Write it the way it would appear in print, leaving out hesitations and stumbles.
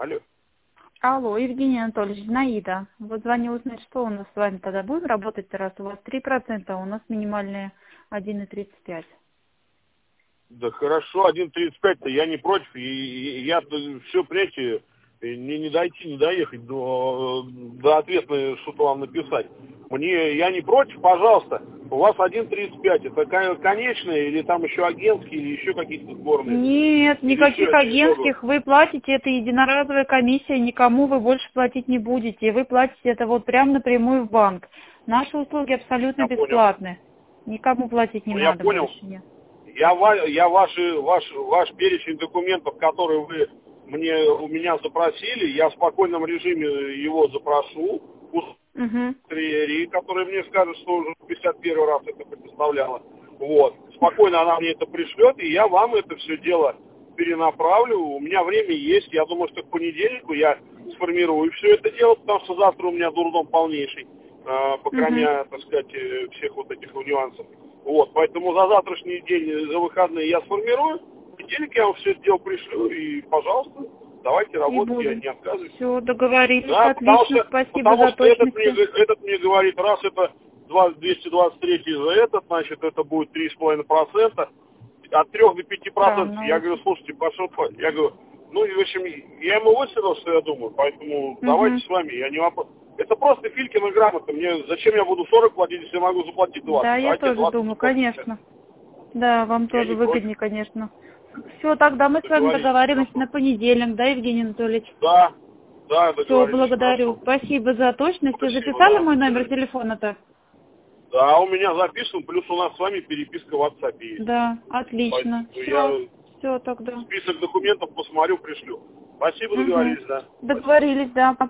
Алло. Алло, Евгений Анатольевич, Наида. Вот звоню узнать, что у нас с вами тогда будем работать, раз у вас 3%, а у нас минимальные 1,35. Да хорошо, 1,35-то я не против. И я все, понимаете, не дойти, не доехать до ответа, что-то вам написать. Я не против, пожалуйста. У вас 1,35. Это конечные или там еще агентские, или еще какие-то сборные? Нет, Или никаких еще агентских. Вы платите, это единоразовая комиссия, никому вы больше платить не будете. Вы платите это вот прям напрямую в банк. Наши услуги абсолютно Я понял. бесплатны. Никому платить не Ну, я надо понял. больше. Нет. Я ваш перечень документов, которые вы у меня запросили, я в спокойном режиме его запрошу у Угу. секретари, который мне скажет, что уже 51 раз это предоставляла. Вот. Спокойно она мне это пришлет, и я вам это все дело перенаправлю. У меня время есть. Я думаю, что к понедельнику я сформирую все это дело, потому что завтра у меня дурдом полнейший, Угу. покроме, так сказать, всех вот этих нюансов. Вот, поэтому за завтрашний день, за выходные я сформирую, в понедельник я вам все это дело пришлю, и, пожалуйста, давайте И работать, я будем. не отказываюсь. Все, договорились, Да, отлично, спасибо потому за что этот точность. мне говорит, раз это 223 за этот, значит, это будет 3,5%, от 3 до 5%. Странно Я говорю, очень. слушайте, я говорю, ну, и, в общем, я ему высказал, что я думаю, поэтому давайте Угу. с вами, я не вопрос. Это просто Филькина грамота, зачем я буду 40 платить, если я могу заплатить 20? Да, я Давайте тоже 20 думаю, заплатить. конечно. Да, вам Я тоже не против. выгоднее, конечно. Все, тогда мы с вами Договорились, договариваемся хорошо. на понедельник, да, Евгений Анатольевич? Да, Все, договорились, благодарю. хорошо. Спасибо за точность. Вы Спасибо, записали да, мой до номер свидания. телефона-то? Да, у меня записан, плюс у нас с вами переписка в WhatsApp есть. Да, отлично. Поэтому Все, я все тогда. список документов посмотрю, пришлю. Спасибо, Угу. договорились, да. Спасибо. Договорились, да.